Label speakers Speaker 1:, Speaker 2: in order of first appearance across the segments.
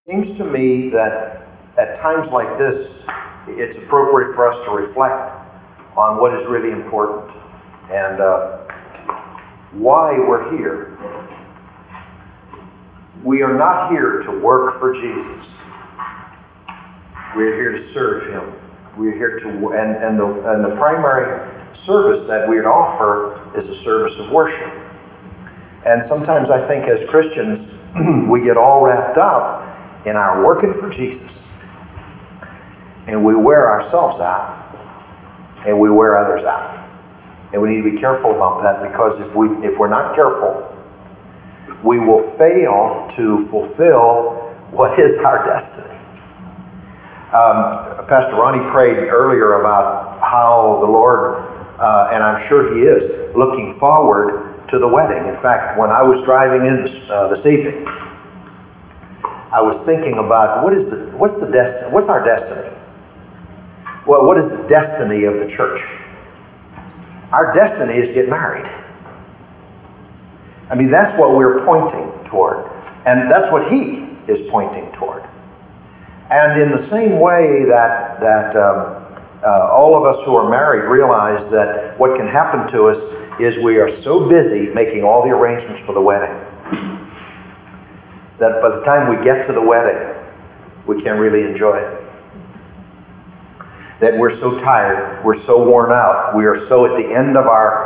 Speaker 1: Seems to me that at times like this, it's appropriate for us to reflect on what is really important and why we're here. We are not here to work for Jesus. We're here to serve Him. We're here to, and the primary service that we'd offer is a service of worship. And sometimes I think as Christians, we get all wrapped up in our working for Jesus. And we wear ourselves out, and we wear others out. And we need to be careful about that, because if we're not careful, we will fail to fulfill what is our destiny. Pastor Ronnie prayed earlier about how the Lord, and I'm sure He is, looking forward to the wedding. In fact, when I was driving in this evening, I was thinking about what's our destiny? Well, what is the destiny of the church? Our destiny is to get married. I mean, that's what we're pointing toward. And that's what He is pointing toward. And in the same way that all of us who are married realize that what can happen to us is we are so busy making all the arrangements for the wedding that by the time we get to the wedding, we can't really enjoy it. That we're so tired, we're so worn out, we are so at the end of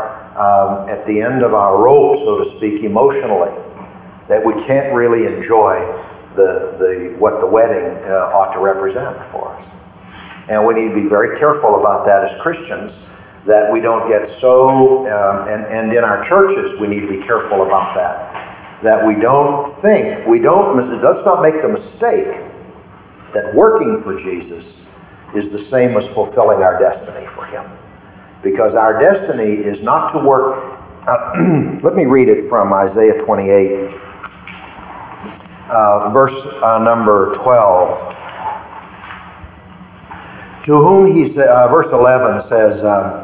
Speaker 1: our rope, so to speak, emotionally, that we can't really enjoy what the wedding ought to represent for us. And we need to be very careful about that as Christians, that we don't get so, and in our churches we need to be careful about that we let's not make the mistake that working for Jesus is the same as fulfilling our destiny for Him. Because our destiny is not to work. Let me read it from Isaiah 28, verse number 12. To whom he said, verse 11 says,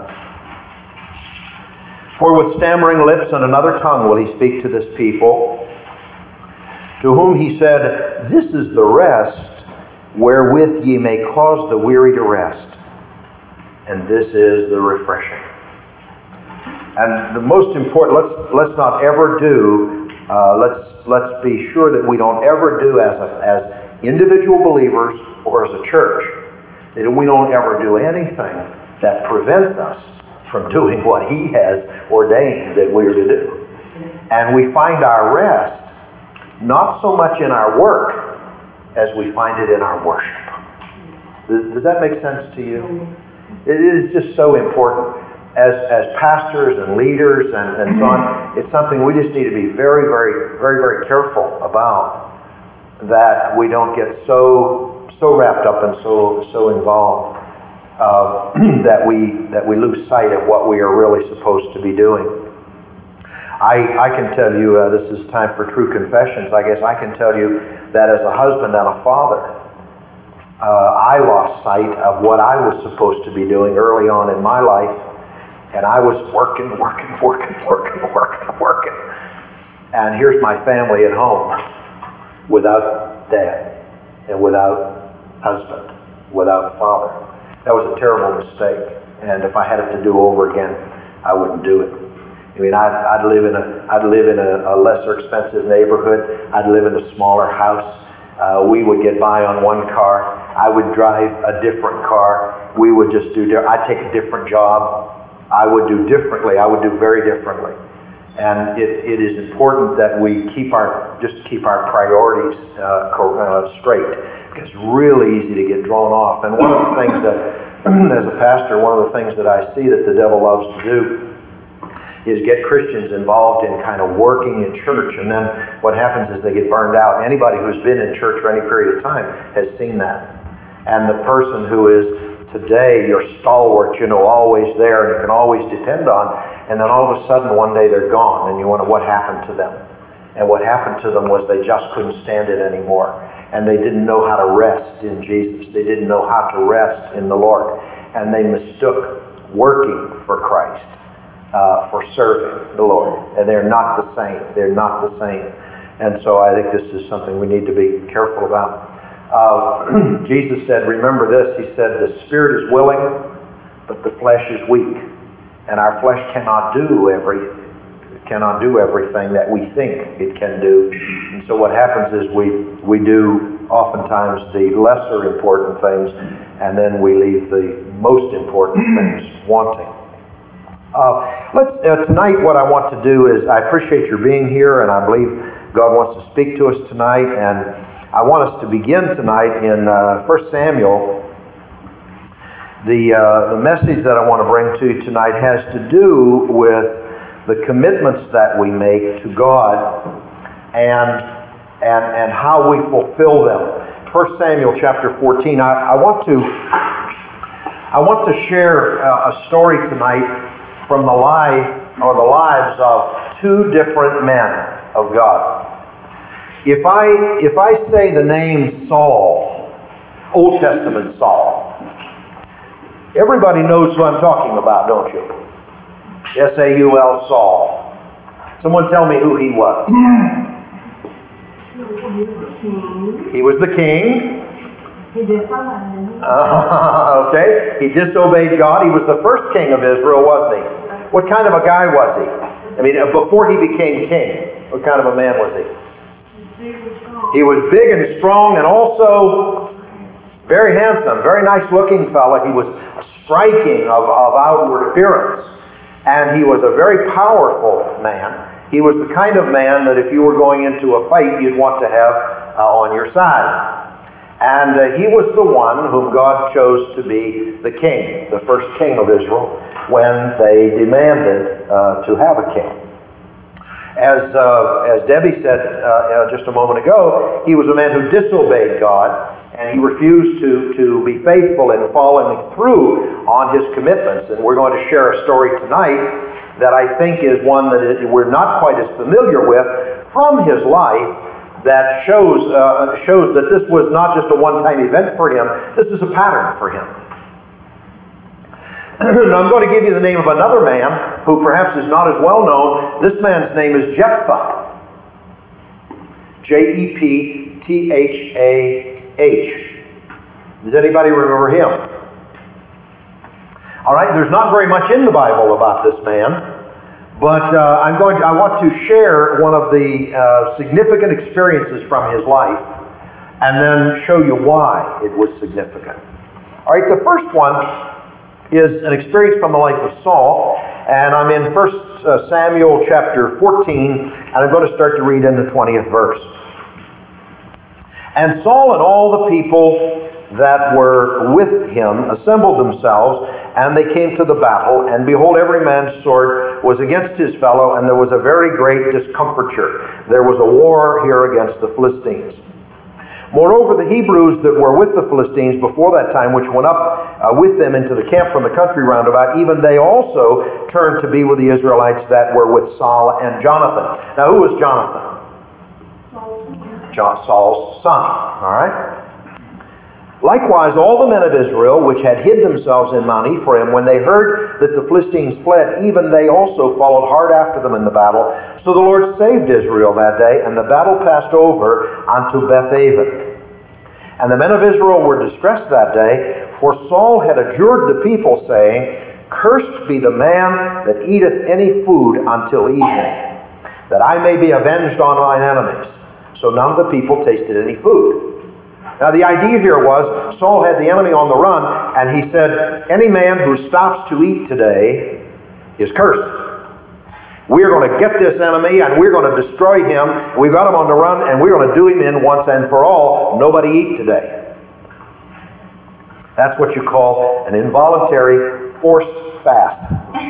Speaker 1: for with stammering lips and another tongue will He speak to this people, to whom He said, this is the rest wherewith ye may cause the weary to rest, and this is the refreshing. And the most important, let's not ever do, let's be sure that we don't ever do as individual believers or as a church, that we don't ever do anything that prevents us from doing what He has ordained that we are to do. And we find our rest not so much in our work as we find it in our worship. Does that make sense to you? It is just so important. As pastors and leaders and so on, it's something we just need to be very, very, very, very careful about, that we don't get so wrapped up and so involved that we lose sight of what we are really supposed to be doing. I can tell you, this is time for true confessions. I guess I can tell you that as a husband and a father, I lost sight of what I was supposed to be doing early on in my life, and I was working. And here's my family at home without dad and without husband, without father. That was a terrible mistake, and if I had it to do over again, I wouldn't do it. I mean, I'd live in a lesser expensive neighborhood. I'd live in a smaller house. We would get by on one car. I would drive a different car. We would just I'd take a different job. I would do differently. I would do very differently. And it is important that we keep our priorities straight, because it's really easy to get drawn off. And one of the things that, as a pastor, one of the things that I see that the devil loves to do is get Christians involved in kind of working in church, and then what happens is they get burned out. Anybody who's been in church for any period of time has seen that. And the person who is today your stalwart, always there and you can always depend on, and then all of a sudden one day they're gone, and you wonder what happened to them. And what happened to them was they just couldn't stand it anymore, and they didn't know how to rest in Jesus. They didn't know how to rest in the Lord, and they mistook working for Christ for serving the Lord, and they're not the same. They're not the same. And so I think this is something we need to be careful about. Jesus said, remember this, he said, the spirit is willing, but the flesh is weak. And our flesh cannot do everything that we think it can do. And so what happens is we do oftentimes the lesser important things, and then we leave the most important things wanting. Tonight what I want to do is, I appreciate your being here, and I believe God wants to speak to us tonight, and I want us to begin tonight in 1 Samuel. The message that I want to bring to you tonight has to do with the commitments that we make to God and how we fulfill them. 1 Samuel chapter 14. I want to share a story tonight from the lives of two different men of God. If I say the name Saul, Old Testament Saul, everybody knows who I'm talking about, don't you? S-A-U-L, Saul. Someone tell me who he was. He was the king. Okay, he disobeyed God. He was the first king of Israel, wasn't he? What kind of a guy was he? I mean, before he became king, what kind of a man was he? He was big and strong, and also very handsome, very nice looking fellow. He was striking of outward appearance. And he was a very powerful man. He was the kind of man that if you were going into a fight, you'd want to have on your side. And he was the one whom God chose to be the king, the first king of Israel, when they demanded to have a king. As Debbie said just a moment ago, he was a man who disobeyed God, and he refused to be faithful in following through on his commitments. And we're going to share a story tonight that I think is one that we're not quite as familiar with from his life, that shows that this was not just a one-time event for him. This is a pattern for him. Now I'm going to give you the name of another man who perhaps is not as well known. This man's name is Jephthah. J-E-P-T-H-A-H. Does anybody remember him? All right, there's not very much in the Bible about this man, but I want to share one of the significant experiences from his life, and then show you why it was significant. All right, the first one is an experience from the life of Saul, and I'm in 1 Samuel chapter 14, and I'm going to start to read in the 20th verse. And Saul and all the people that were with him assembled themselves, and they came to the battle, and behold, every man's sword was against his fellow, and there was a very great discomfiture. There was a war here against the Philistines. Moreover, the Hebrews that were with the Philistines before that time, which went up with them into the camp from the country round about, even they also turned to be with the Israelites that were with Saul and Jonathan. Now, who was Jonathan? Saul's son. All right? Likewise, all the men of Israel, which had hid themselves in Mount Ephraim, when they heard that the Philistines fled, even they also followed hard after them in the battle. So the Lord saved Israel that day, and the battle passed over unto Bethaven. And the men of Israel were distressed that day, for Saul had adjured the people, saying, Cursed be the man that eateth any food until evening, that I may be avenged on mine enemies. So none of the people tasted any food. Now the idea here was, Saul had the enemy on the run, and he said, any man who stops to eat today is cursed. We're going to get this enemy, and we're going to destroy him. We've got him on the run, and we're going to do him in once and for all. Nobody eat today. That's what you call an involuntary forced fast.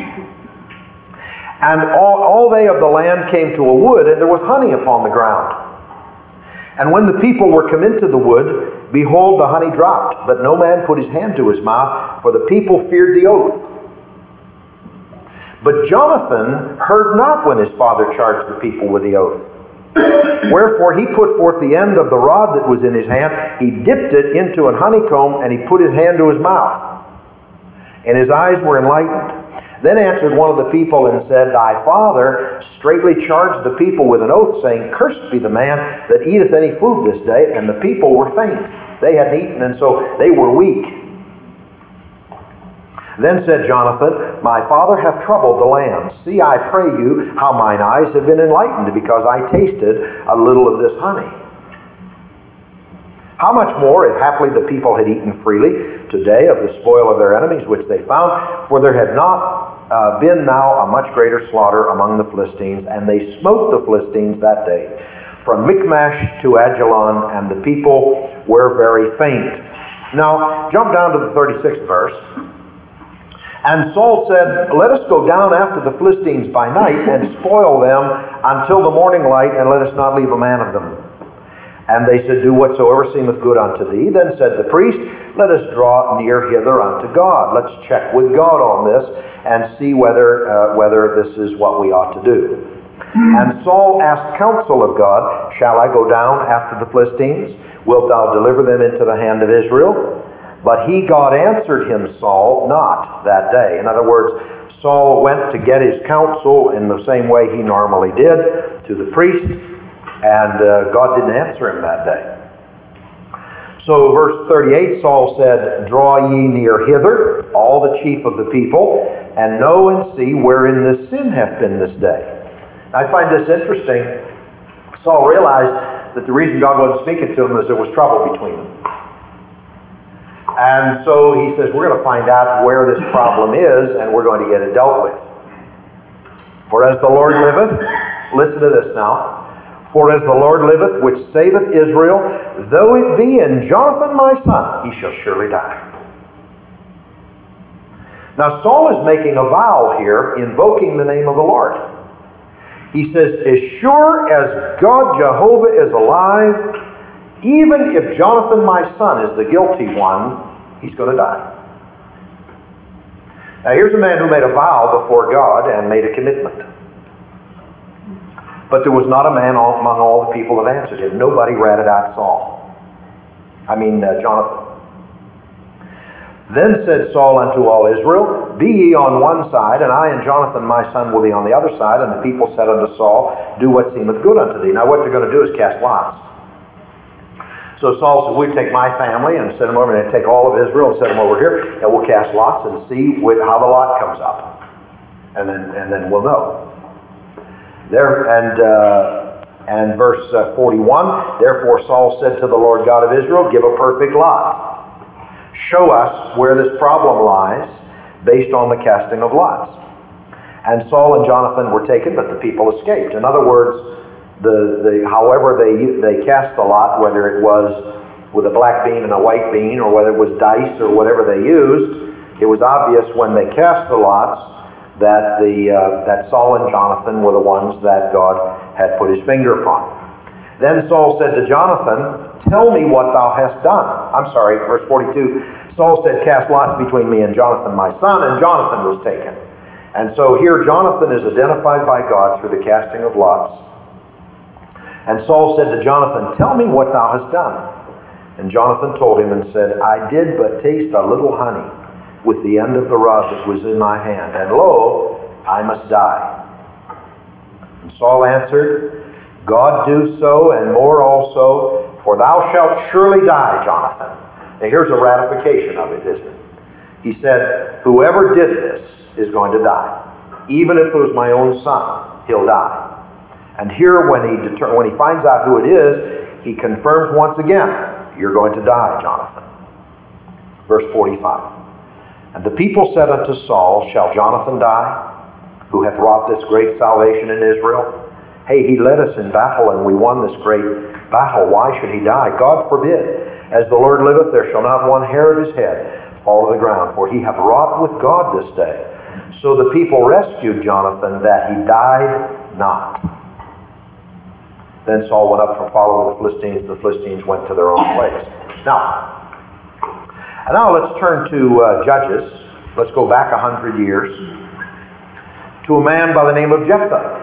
Speaker 1: And all they of the land came to a wood, and there was honey upon the ground. And when the people were come into the wood, behold, the honey dropped, but no man put his hand to his mouth, for the people feared the oath. But Jonathan heard not when his father charged the people with the oath. Wherefore he put forth the end of the rod that was in his hand, he dipped it into an honeycomb, and he put his hand to his mouth. And his eyes were enlightened. Then answered one of the people and said, Thy father straitly charged the people with an oath, saying, Cursed be the man that eateth any food this day. And the people were faint. They hadn't eaten, and so they were weak. Then said Jonathan, My father hath troubled the land. See, I pray you, how mine eyes have been enlightened, because I tasted a little of this honey. How much more, if haply the people had eaten freely today of the spoil of their enemies which they found? For there had not been now a much greater slaughter among the Philistines, and they smote the Philistines that day, from Michmash to Ajalon, and the people were very faint. Now, jump down to the 36th verse. And Saul said, Let us go down after the Philistines by night, and spoil them until the morning light, and let us not leave a man of them. And they said, Do whatsoever seemeth good unto thee. Then said the priest, Let us draw near hither unto God. Let's check with God on this, and see whether this is what we ought to do. And Saul asked counsel of God, Shall I go down after the Philistines? Wilt thou deliver them into the hand of Israel? But God answered him, Saul, not that day. In other words, Saul went to get his counsel in the same way he normally did, to the priest, and God didn't answer him that day. So verse 38, Saul said, Draw ye near hither, all the chief of the people, and know and see wherein this sin hath been this day. I find this interesting. Saul realized that the reason God wasn't speaking to him is there was trouble between them. And so he says, we're going to find out where this problem is, and we're going to get it dealt with. For as the Lord liveth, listen to this now, for as the Lord liveth, which saveth Israel, though it be in Jonathan my son, he shall surely die. Now Saul is making a vow here, invoking the name of the Lord. He says, as sure as God Jehovah is alive, even if Jonathan my son is the guilty one, he's going to die. Now here's a man who made a vow before God and made a commitment. But there was not a man among all the people that answered him. Nobody ratted out Jonathan. Then said Saul unto all Israel, Be ye on one side, and I and Jonathan my son will be on the other side. And the people said unto Saul, Do what seemeth good unto thee. Now what they're going to do is cast lots. So Saul said, we take my family and send them over, and take all of Israel and send them over here, and we'll cast lots and see how the lot comes up. And then we'll know. And verse 41, Therefore Saul said to the Lord God of Israel, Give a perfect lot. Show us where this problem lies, based on the casting of lots. And Saul and Jonathan were taken, but the people escaped. In other words, however they cast the lot, whether it was with a black bean and a white bean, or whether it was dice or whatever they used, it was obvious when they cast the lots that that Saul and Jonathan were the ones that God had put his finger upon. Then Saul said to Jonathan, Tell me what thou hast done. I'm sorry, verse 42. Saul said, Cast lots between me and Jonathan my son, and Jonathan was taken. And so here Jonathan is identified by God through the casting of lots. And Saul said to Jonathan, Tell me what thou hast done. And Jonathan told him and said, I did but taste a little honey with the end of the rod that was in my hand, and lo, I must die. And Saul answered, God do so, and more also, for thou shalt surely die, Jonathan. Now here's a ratification of it, isn't it? He said, whoever did this is going to die. Even if it was my own son, he'll die. And here when he finds out who it is, he confirms once again, you're going to die, Jonathan. Verse 45. And the people said unto Saul, Shall Jonathan die, who hath wrought this great salvation in Israel? Hey, he led us in battle, and we won this great battle. Why should he die? God forbid. As the Lord liveth, there shall not one hair of his head fall to the ground, for he hath wrought with God this day. So the people rescued Jonathan, that he died not. Then Saul went up from following the Philistines, and the Philistines went to their own place. Now let's turn to Judges. Let's go back 100 years to a man by the name of Jephthah.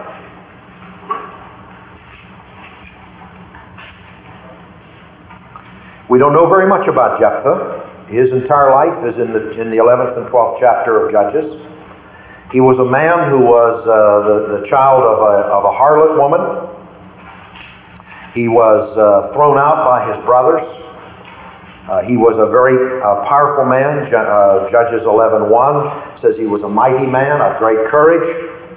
Speaker 1: We don't know very much about Jephthah. His entire life is in the 11th and 12th chapter of Judges. He was a man who was the child of a harlot woman. He was thrown out by his brothers. He was a very powerful man. Judges 11:1 says he was a mighty man of great courage.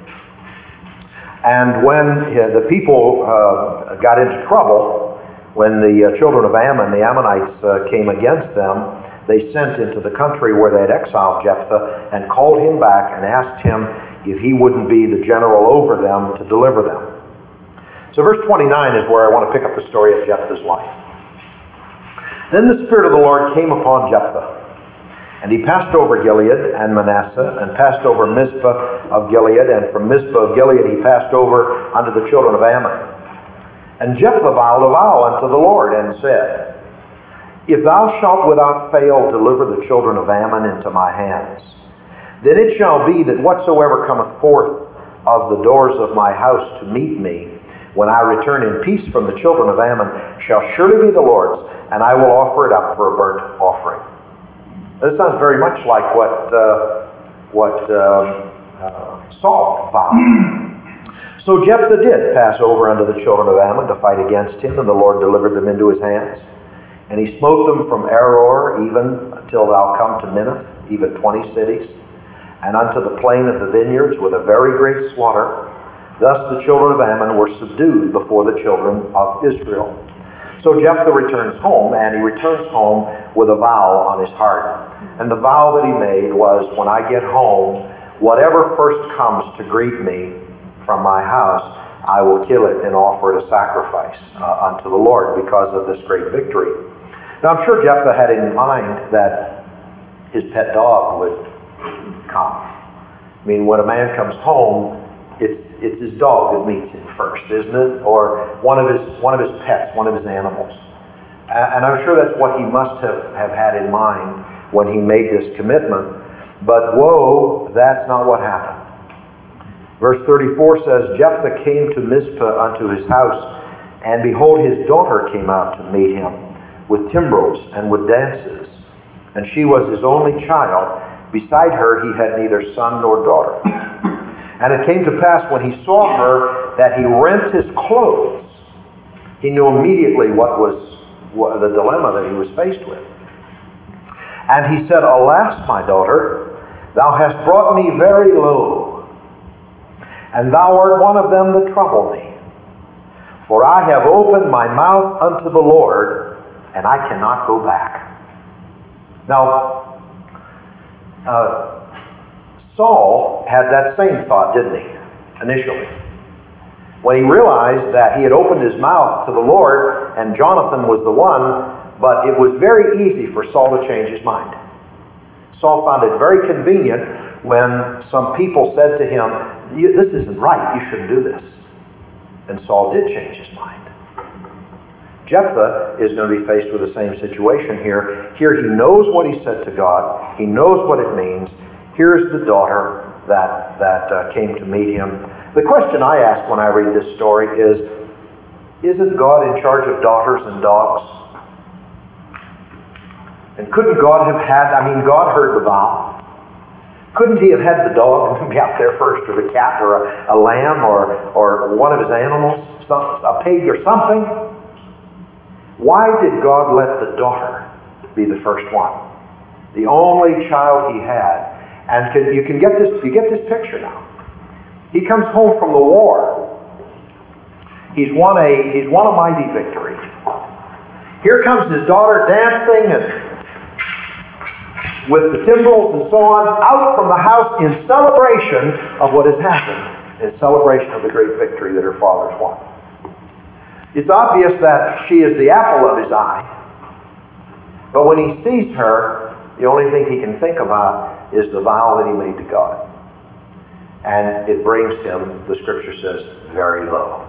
Speaker 1: And when the people got into trouble, when the children of Ammon, the Ammonites, came against them, they sent into the country where they had exiled Jephthah and called him back and asked him if he wouldn't be the general over them to deliver them. So verse 29 is where I want to pick up the story of Jephthah's life. Then the Spirit of the Lord came upon Jephthah, and he passed over Gilead and Manasseh, and passed over Mizpah of Gilead, and from Mizpah of Gilead he passed over unto the children of Ammon. And Jephthah vowed a vow unto the Lord, and said, If thou shalt without fail deliver the children of Ammon into my hands, then it shall be that whatsoever cometh forth of the doors of my house to meet me, when I return in peace from the children of Ammon, shall surely be the Lord's, and I will offer it up for a burnt offering. This sounds very much like what Saul vowed. So Jephthah did pass over unto the children of Ammon to fight against him, and the Lord delivered them into his hands. And he smote them from Aroer even until thou come to Minnith, even 20 cities, and unto the plain of the vineyards with a very great slaughter. Thus the children of Ammon were subdued before the children of Israel. So Jephthah returns home, and he returns home with a vow on his heart. And the vow that he made was, when I get home, whatever first comes to greet me from my house, I will kill it and offer it a sacrifice unto the Lord because of this great victory. Now I'm sure Jephthah had in mind that his pet dog would come. I mean, when a man comes home, it's his dog that meets him first, isn't it? Or one of his pets, one of his animals. And I'm sure that's what he must have had in mind when he made this commitment. But whoa, that's not what happened. Verse 34 says, Jephthah came to Mizpah unto his house, and behold, his daughter came out to meet him with timbrels and with dances. And she was his only child. Beside her he had neither son nor daughter. And it came to pass when he saw her that he rent his clothes. He knew immediately what was the dilemma that he was faced with. And he said, Alas, my daughter, thou hast brought me very low, and thou art one of them that trouble me. For I have opened my mouth unto the Lord, and I cannot go back. Now, Saul had that same thought, didn't he, initially? When he realized that he had opened his mouth to the Lord, and Jonathan was the one, but it was very easy for Saul to change his mind. Saul found it very convenient when some people said to him, this isn't right, you shouldn't do this. And Saul did change his mind. Jephthah is going to be faced with the same situation here. Here he knows what he said to God. He knows what it means. Here's the daughter that came to meet him. The question I ask when I read this story is, isn't God in charge of daughters and dogs? And couldn't God have had, God heard the vow. Couldn't he have had the dog be out there first, or the cat, or a lamb, or one of his animals, a pig or something? Why did God let the daughter be the first one? The only child he had. And you get this picture now. He comes home from the war. He's won a mighty victory. Here comes his daughter dancing and with the timbrels and so on, out from the house in celebration of what has happened, in celebration of the great victory that her father's won. It's obvious that she is the apple of his eye. But when he sees her, the only thing he can think about is the vow that he made to God. And it brings him, the scripture says, very low.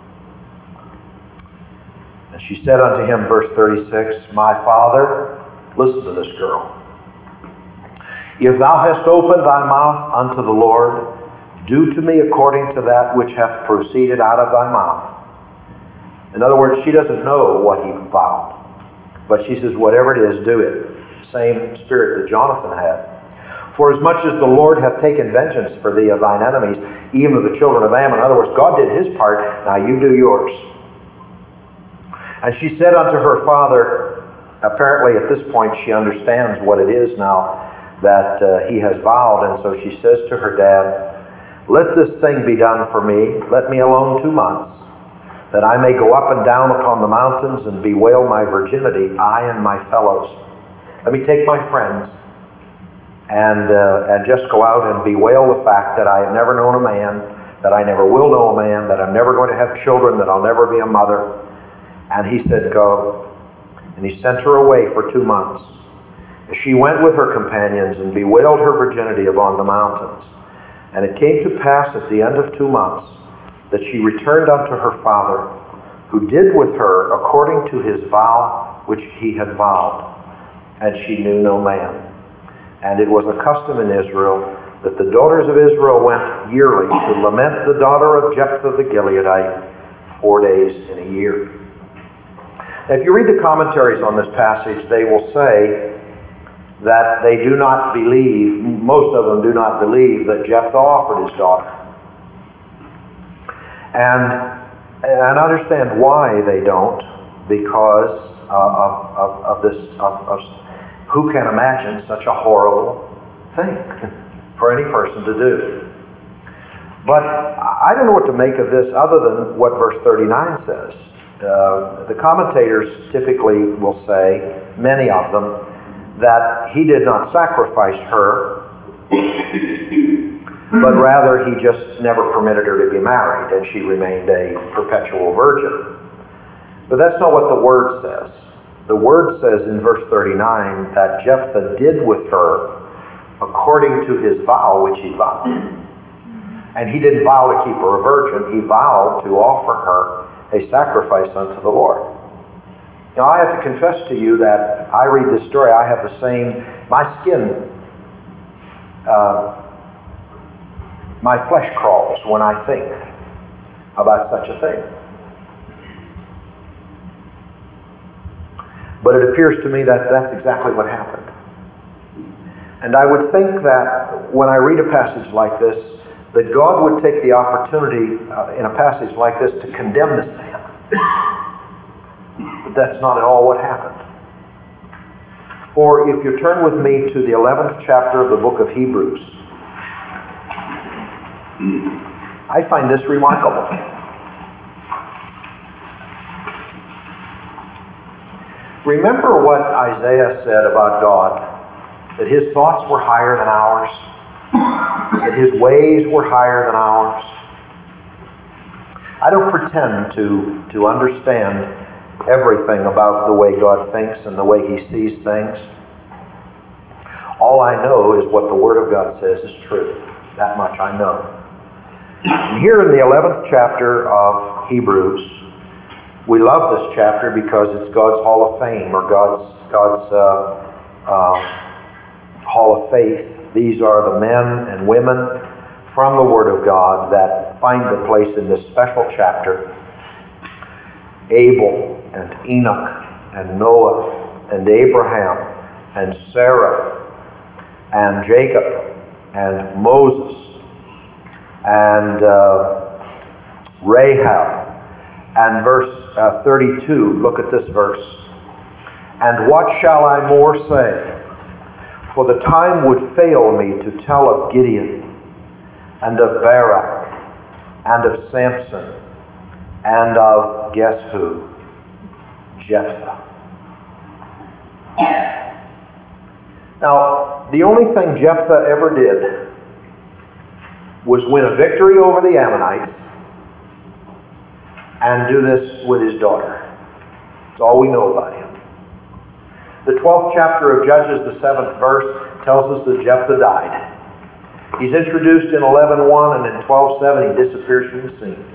Speaker 1: And she said unto him, verse 36, My father, listen to this girl. If thou hast opened thy mouth unto the Lord, do to me according to that which hath proceeded out of thy mouth. In other words, she doesn't know what he vowed. But she says, whatever it is, do it. Same spirit that Jonathan had. For as much as the Lord hath taken vengeance for thee of thine enemies, even of the children of Ammon. In other words, God did his part, now you do yours. And she said unto her father, apparently at this point she understands what it is now that he has vowed, and so she says to her dad, let this thing be done for me, let me alone 2 months, that I may go up and down upon the mountains and bewail my virginity, I and my fellows. Let me take my friends and just go out and bewail the fact that I have never known a man, that I never will know a man, that I'm never going to have children, that I'll never be a mother. And he said, go. And he sent her away for 2 months. And she went with her companions and bewailed her virginity upon the mountains. And it came to pass at the end of 2 months that she returned unto her father, who did with her according to his vow which he had vowed. And she knew no man. And it was a custom in Israel that the daughters of Israel went yearly to lament the daughter of Jephthah the Gileadite 4 days in a year. Now, if you read the commentaries on this passage, they will say that they do not believe, most of them do not believe, that Jephthah offered his daughter. And understand why they don't, because of this, who can imagine such a horrible thing for any person to do? But I don't know what to make of this other than what verse 39 says. The commentators typically will say, many of them, that he did not sacrifice her, but rather he just never permitted her to be married, and she remained a perpetual virgin. But that's not what the word says. The word says in verse 39 that Jephthah did with her according to his vow which he vowed. And he didn't vow to keep her a virgin, he vowed to offer her a sacrifice unto the Lord. Now I have to confess to you that I read this story, I have the same, my skin, my flesh crawls when I think about such a thing. But it appears to me that that's exactly what happened. And I would think that when I read a passage like this, that God would take the opportunity in a passage like this to condemn this man. But that's not at all what happened. For if you turn with me to the 11th chapter of the book of Hebrews, I find this remarkable. Remember what Isaiah said about God, that his thoughts were higher than ours, that his ways were higher than ours. I don't pretend to understand everything about the way God thinks and the way he sees things. All I know is what the Word of God says is true. That much I know. And here in the 11th chapter of Hebrews, we love this chapter because it's God's Hall of Fame, or God's Hall of Faith. These are the men and women from the Word of God that find the place in this special chapter. Abel and Enoch and Noah and Abraham and Sarah and Jacob and Moses and Rahab. And verse 32, look at this verse. And what shall I more say? For the time would fail me to tell of Gideon, and of Barak, and of Samson, and of, guess who? Jephthah. Now, the only thing Jephthah ever did was win a victory over the Ammonites and do this with his daughter. That's all we know about him. The 12th chapter of Judges, the 7th verse, tells us that Jephthah died. He's introduced in 11:1, and in 12:7 he disappears from the scene.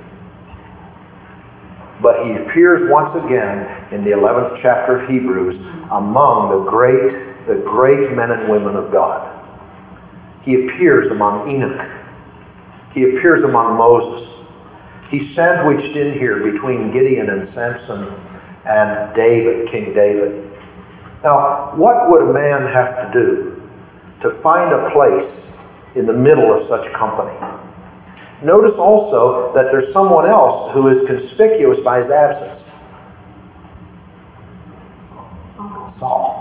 Speaker 1: But he appears once again in the 11th chapter of Hebrews among the great men and women of God. He appears among Enoch. He appears among Moses. He's sandwiched in here between Gideon and Samson and David, King David. Now, what would a man have to do to find a place in the middle of such company. Notice also that there's someone else who is conspicuous by his absence. Saul.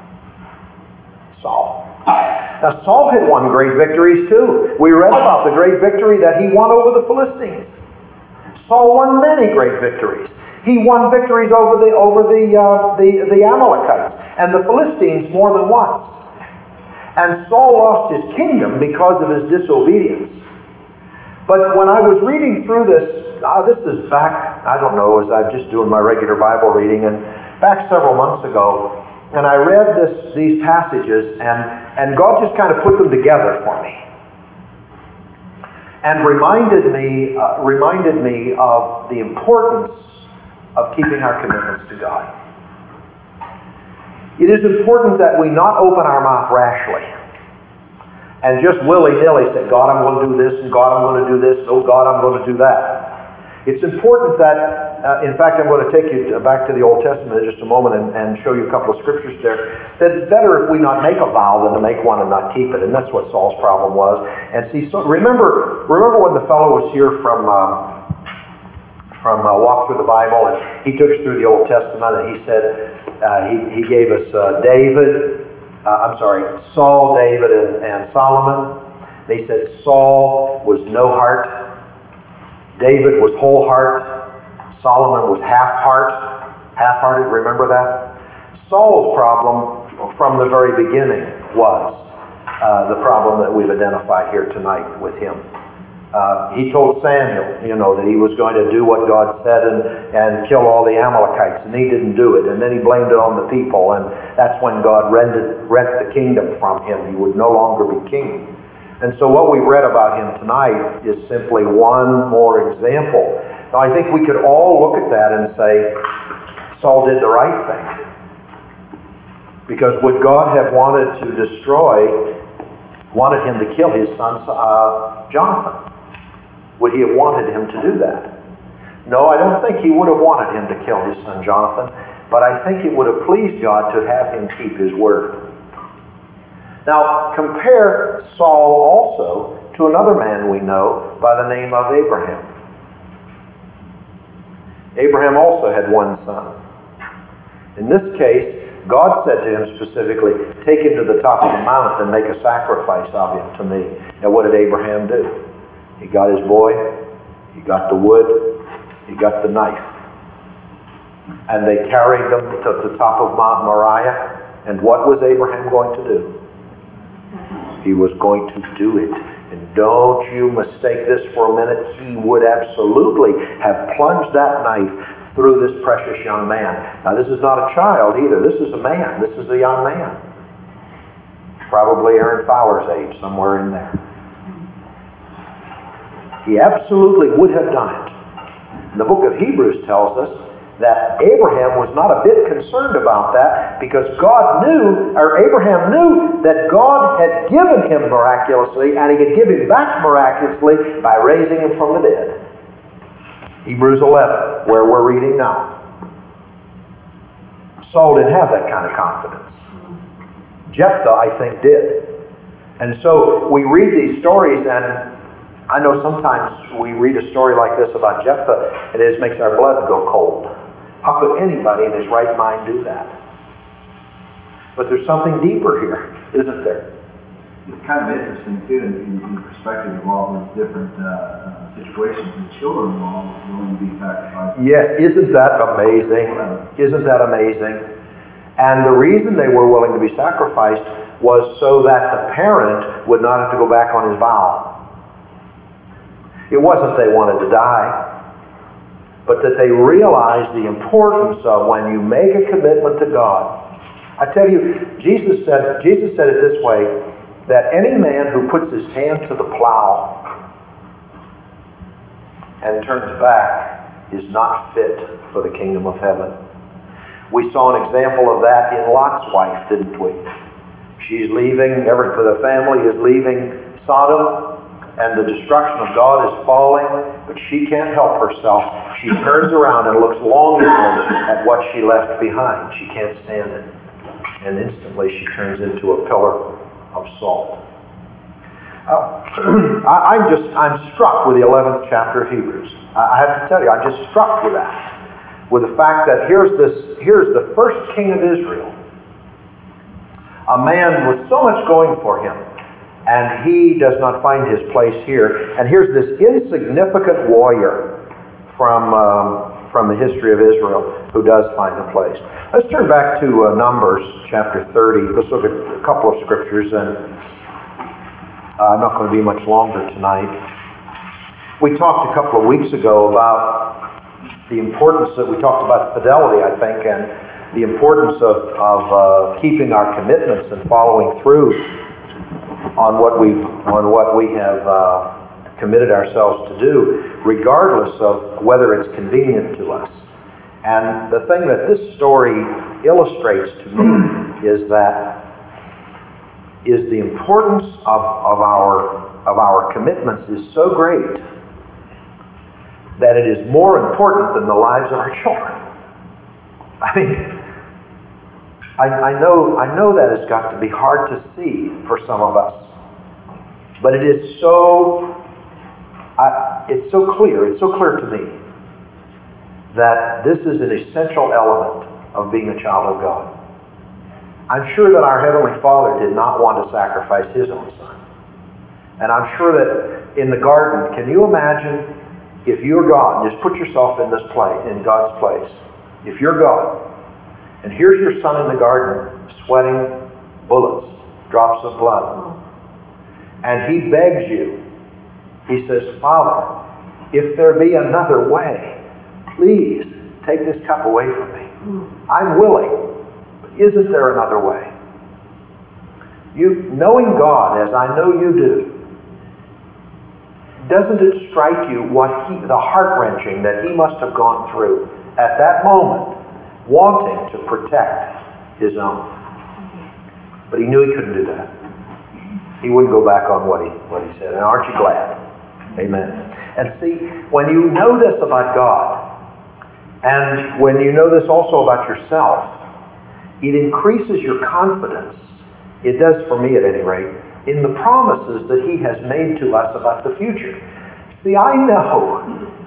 Speaker 1: Now Saul had won great victories too. We read about the great victory that he won over the Philistines. Saul won many great victories. He won victories over the Amalekites and the Philistines more than once. And Saul lost his kingdom because of his disobedience. But when I was reading through this, this is back, I don't know, as I'm just doing my regular Bible reading, and back several months ago, and I read these passages, and God just kind of put them together for me. And reminded me of the importance of keeping our commitments to God. It is important that we not open our mouth rashly and just willy-nilly say, God, I'm going to do this, and God, I'm going to do this, and oh, God, I'm going to do that. It's important that, in fact, I'm going to take you back to the Old Testament in just a moment and show you a couple of scriptures there, that it's better if we not make a vow than to make one and not keep it. And that's what Saul's problem was. And see, so remember when the fellow was here from Walk Through the Bible, and he took us through the Old Testament, and he said, he gave us Saul, David, and Solomon. And he said Saul was no heart, David was whole heart, Solomon was half-hearted, remember that? Saul's problem from the very beginning was the problem that we've identified here tonight with him. He told Samuel, that he was going to do what God said and kill all the Amalekites, and he didn't do it. And then he blamed it on the people, and that's when God rent the kingdom from him. He would no longer be king. And so what we've read about him tonight is simply one more example. Now I think we could all look at that and say, Saul did the right thing. Because would God have wanted him to kill his son Jonathan? Would he have wanted him to do that? No, I don't think he would have wanted him to kill his son Jonathan, but I think it would have pleased God to have him keep his word. Now, compare Saul also to another man we know by the name of Abraham. Abraham also had one son. In this case, God said to him specifically, take him to the top of the mount and make a sacrifice of him to me. Now, what did Abraham do? He got his boy, he got the wood, he got the knife. And they carried them to the top of Mount Moriah. And what was Abraham going to do? He was going to do it. And don't you mistake this for a minute. He would absolutely have plunged that knife through this precious young man. Now, this is not a child either. This is a man. This is a young man. Probably Aaron Fowler's age, somewhere in there. He absolutely would have done it. And the book of Hebrews tells us that Abraham was not a bit concerned about that because Abraham knew that God had given him miraculously, and he could give him back miraculously by raising him from the dead. Hebrews 11, where we're reading now. Saul didn't have that kind of confidence. Jephthah, I think, did. And so we read these stories, and I know sometimes we read a story like this about Jephthah, and it just makes our blood go cold. How could anybody in his right mind do that? But there's something deeper here, isn't there?
Speaker 2: It's kind of interesting, too, in perspective of all those different situations. The children were all willing to be sacrificed.
Speaker 1: Yes, isn't that amazing? Isn't that amazing? And the reason they were willing to be sacrificed was so that the parent would not have to go back on his vow. It wasn't they wanted to die, but that they realized the importance of when you make a commitment to God. I tell you, Jesus said it this way, that any man who puts his hand to the plow and turns back is not fit for the kingdom of heaven. We saw an example of that in Lot's wife, didn't we? She's leaving, the family is leaving Sodom, and the destruction of God is falling, but she can't help herself. She turns around and looks longingly at what she left behind. She can't stand it. And instantly she turns into a pillar of salt. I'm struck with the 11th chapter of Hebrews. I have to tell you, I'm just struck with that. With the fact that here's the first king of Israel. A man with so much going for him. And he does not find his place here. And here's this insignificant warrior from the history of Israel who does find a place. Let's turn back to Numbers chapter 30. Let's look at a couple of scriptures, and I'm not going to be much longer tonight. We talked a couple of weeks ago about the importance that we talked about fidelity, I think, and the importance of keeping our commitments and following through on what we have committed ourselves to do, regardless of whether it's convenient to us. And the thing that this story illustrates to me is the importance of our commitments is so great that it is more important than the lives of our children. I mean, I know that has got to be hard to see for some of us, but it is it's so clear to me that this is an essential element of being a child of God. I'm sure that our Heavenly Father did not want to sacrifice His own Son. And I'm sure that in the garden, can you imagine if you're God, and just put yourself in God's place. If you're God, and here's your son in the garden, sweating bullets, drops of blood, and he begs you, he says, Father, if there be another way, please take this cup away from me. I'm willing, but isn't there another way? You, knowing God as I know you do, doesn't it strike you the heart-wrenching that he must have gone through at that moment, wanting to protect his own? But he knew he couldn't do that. He wouldn't go back on what he said. And aren't you glad? Amen. And see, when you know this about God, and when you know this also about yourself, it increases your confidence. It does for me at any rate, in the promises that he has made to us about the future. See, I know,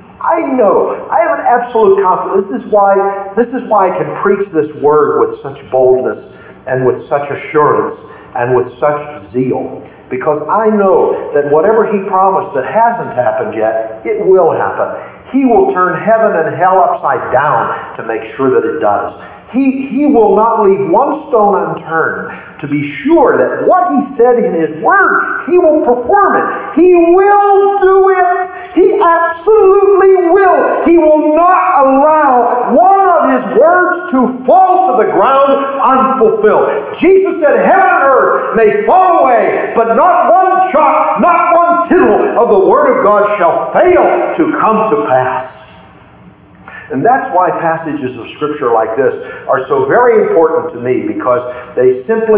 Speaker 1: I have an absolute confidence. This is why I can preach this word with such boldness and with such assurance and with such zeal. Because I know that whatever he promised that hasn't happened yet, it will happen. He will turn heaven and hell upside down to make sure that it does. He will not leave one stone unturned to be sure that what he said in his word, he will perform it. He will do it. He absolutely will. He will not allow one of his words to fall to the ground unfulfilled. Jesus said, heaven and earth may fall away, but not one jot, not one tittle of the word of God shall fail to come to pass. And that's why passages of Scripture like this are so very important to me, because they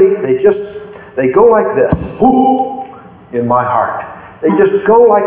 Speaker 1: go like this, whoo, in my heart. They just go like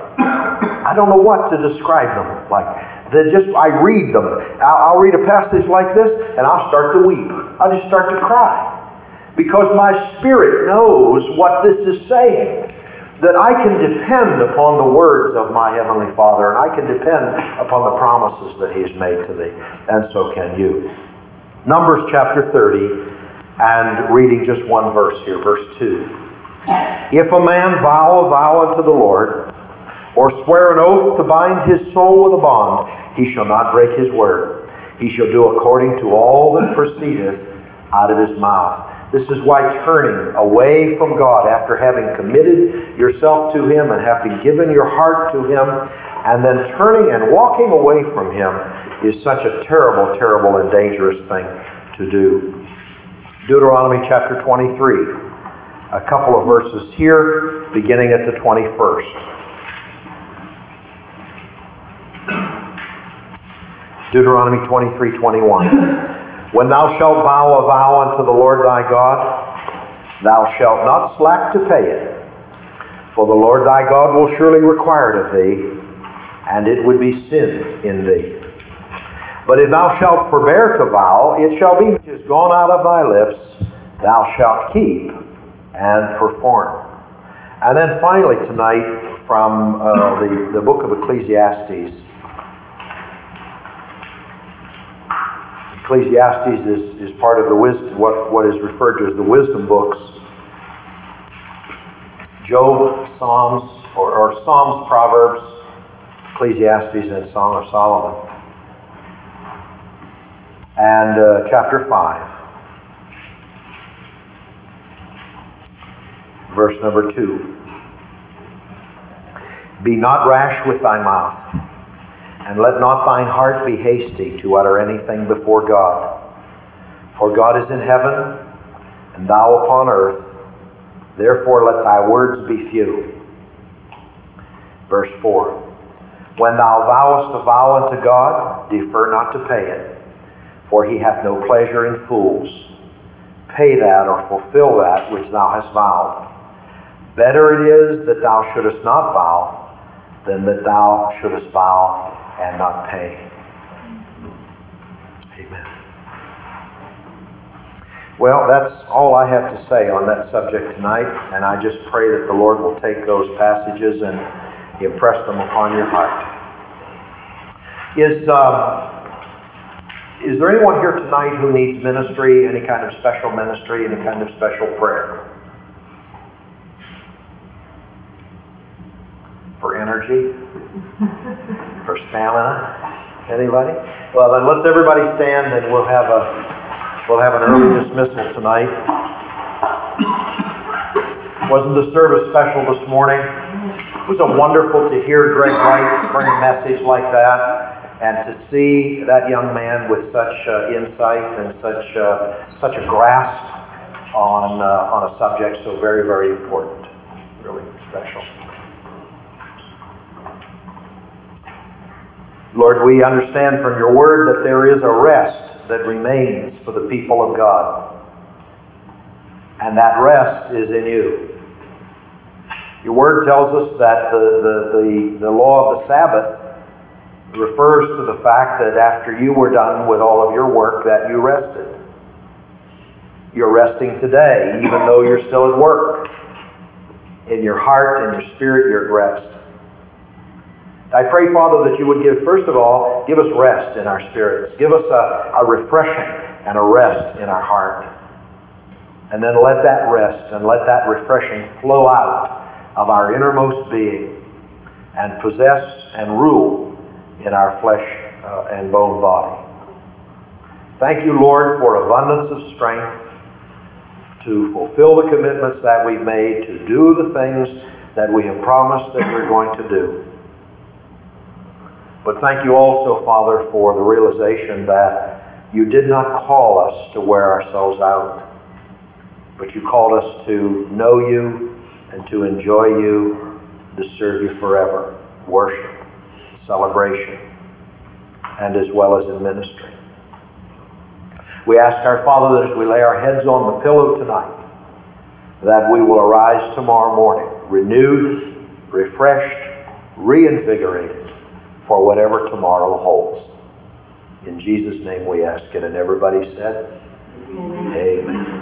Speaker 1: I don't know what to describe them like. I read them. I'll read a passage like this and I'll start to weep. I'll just start to cry. Because my spirit knows what this is saying. That I can depend upon the words of my Heavenly Father, and I can depend upon the promises that He has made to me, and so can you. Numbers chapter 30, and reading just one verse here, verse 2. If a man vow a vow unto the Lord, or swear an oath to bind his soul with a bond, he shall not break his word. He shall do according to all that proceedeth out of his mouth. This is why turning away from God after having committed yourself to Him and having given your heart to Him, and then turning and walking away from Him is such a terrible, terrible and dangerous thing to do. Deuteronomy chapter 23. A couple of verses here, beginning at the 21st. Deuteronomy 23:21. When thou shalt vow a vow unto the Lord thy God, thou shalt not slack to pay it. For the Lord thy God will surely require it of thee, and it would be sin in thee. But if thou shalt forbear to vow, it shall be which is gone out of thy lips, thou shalt keep and perform. And then finally tonight from the book of Ecclesiastes. Ecclesiastes is part of the wisdom, what is referred to as the wisdom books. Job, Psalms, or Psalms, Proverbs, Ecclesiastes, and Song of Solomon. And chapter 5, verse number 2. Be not rash with thy mouth, and let not thine heart be hasty to utter anything before God. For God is in heaven, and thou upon earth. Therefore let thy words be few. Verse 4. When thou vowest a vow unto God, defer not to pay it, for he hath no pleasure in fools. Pay that or fulfill that which thou hast vowed. Better it is that thou shouldest not vow than that thou shouldest vow and not pay. Amen. Well, that's all I have to say on that subject tonight, and I just pray that the Lord will take those passages and impress them upon your heart. Is there anyone here tonight who needs ministry, any kind of special ministry, any kind of special prayer? For energy? For stamina? Anybody? Well, then let's everybody stand and we'll have an early dismissal tonight. Wasn't the service special this morning? It was wonderful to hear Greg Wright bring a message like that, and to see that young man with such insight and such a grasp on a subject so very, very important. Really special. Lord, we understand from your word that there is a rest that remains for the people of God. And that rest is in you. Your word tells us that the law of the Sabbath refers to the fact that after you were done with all of your work that you rested. You're resting today, even though you're still at work. In your heart and your spirit, you're at rest. I pray, Father, that you would first of all, give us rest in our spirits. Give us a refreshing and a rest in our heart. And then let that rest and let that refreshing flow out of our innermost being and possess and rule in our flesh and bone body. Thank you, Lord, for abundance of strength to fulfill the commitments that we've made, to do the things that we have promised that we're going to do. But thank you also, Father, for the realization that you did not call us to wear ourselves out, but you called us to know you and to enjoy you, to serve you forever, worship, celebration, and as well as in ministry. We ask our Father that as we lay our heads on the pillow tonight, that we will arise tomorrow morning renewed, refreshed, reinvigorated for whatever tomorrow holds. In Jesus' name we ask it, and everybody said, Amen. Amen.